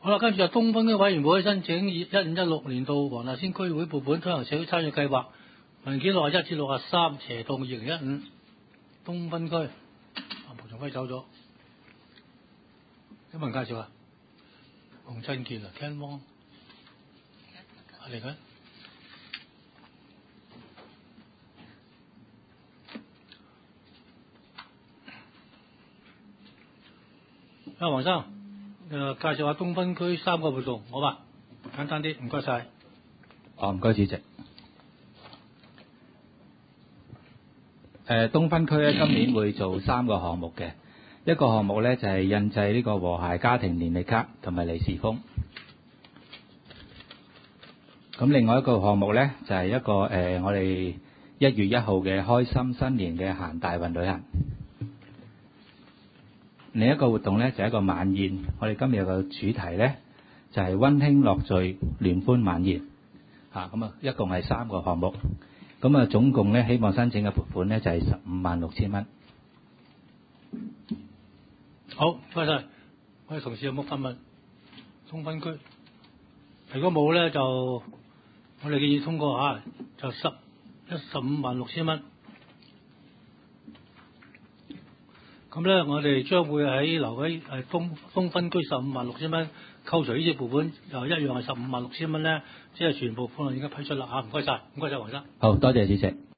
好啦，跟住就東分區委員會申請15-16年度黃大仙區會撥款推行社會參與計劃，文件61至63，斜棟2015，東分區。毛仲輝走咗，有冇人介紹啊？洪振傑啊 ，Ken Wong， 嚟緊。黃生，介紹下東分區3個活動，好吧？簡單啲，唔該晒。 唔該，主席。東分區咧今年會做3個項目嘅，一個項目咧就係印製呢個和諧家庭年歷卡同埋利是封。咁另外一個項目咧就係一個我哋1月1號嘅開心新年嘅行大運旅行。另一個活動咧就係一個晚宴，我哋今日有個主題咧就係溫馨樂聚聯歡晚宴。咁一共係3個項目。咁總共咧希望申請嘅撥款咧就係156000蚊。 好，唔該晒。我哋同事有冇發問？東分區，如果冇咧就我哋建議通過嚇，就156000蚊。咁咧，我哋將會喺留喺東分區156000蚊，扣除呢啲撥款，又一樣係156000蚊咧，即係全部款項已經批出啦嚇，唔該晒，唔該晒黃生。 好多謝主席。